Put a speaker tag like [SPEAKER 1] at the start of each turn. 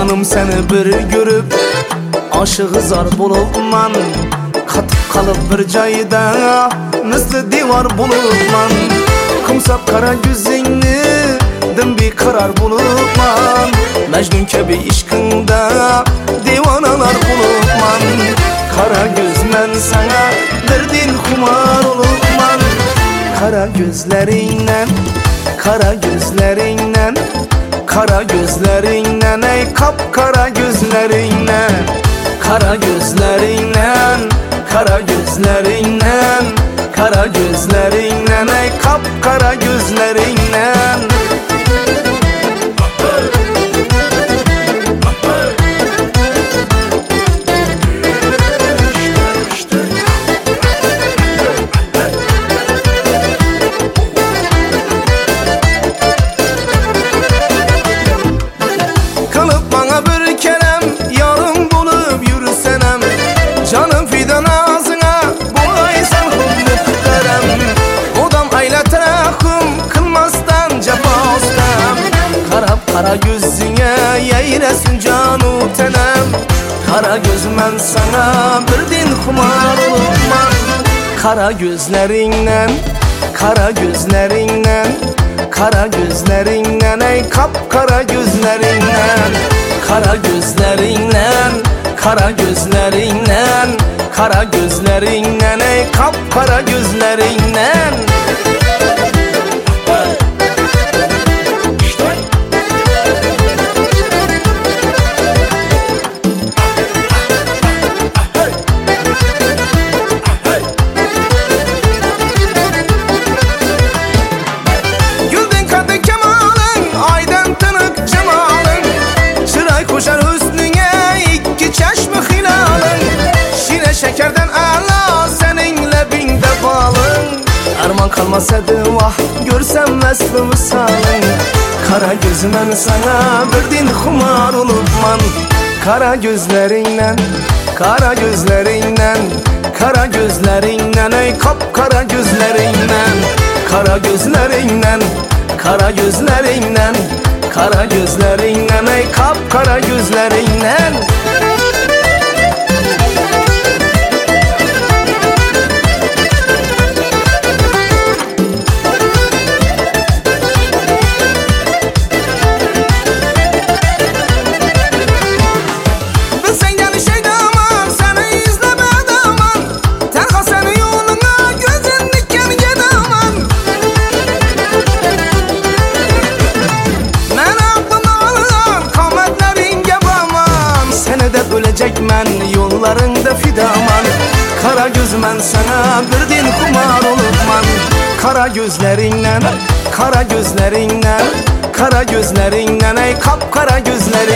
[SPEAKER 1] Canım seni bir görüp aşığı zar bulupman, katıp kalıp bir joyda misli divar bulupman. Kumsap kara yüzingni dim bir karar bulupman. Mecnun kebi işkında divanalar bulupman. Kara göz men sana derdin kumar olupman. Kara gözlerinden, kara gözlerinden, kara gözlerinden, ey kapkara gözlerinden, kara gözlerinden, kara gözlerinden, kara gözlerinden, ey kapkara gözlerinden. Canım fidan ağzına bulaysan hımlık verem. Odam ayla terahüm kılmazdan cefa ustam. Karab kara gözüne yeylesin canu tenem. Kara gözmen sana birdin kumar olupman. Kara gözlerinden, kara gözlerinden, kara gözlerinden, ey kapkara gözlerinden, kara gözlerinden, kara gözlerinden, kara gözlerinden, ey kapkara gözlerinden. Güldün kadı kemalın, aydan tınık cemalın. Çıray koşar hüsnüne iki çeşme hilalın. Şine şekerden ala seninle bin defalın. Arman kalmasaydı vah görsem mesli misalın. Kara gözümen sana birdin kumar olupman. Kara gözlerinden, kara gözlerinden, kara gözlerinden, ey kapkara gözlerinden, kara gözlerinden, kara gözlerinden, kara gözlerinden, ey kapkara gözlerinden. Men yollarında fidaman. Kara gözmen sana birdin kumar olupman. Kara gözlerinden, kara gözlerinden, kara gözlerinden, ey kapkara gözlerinden.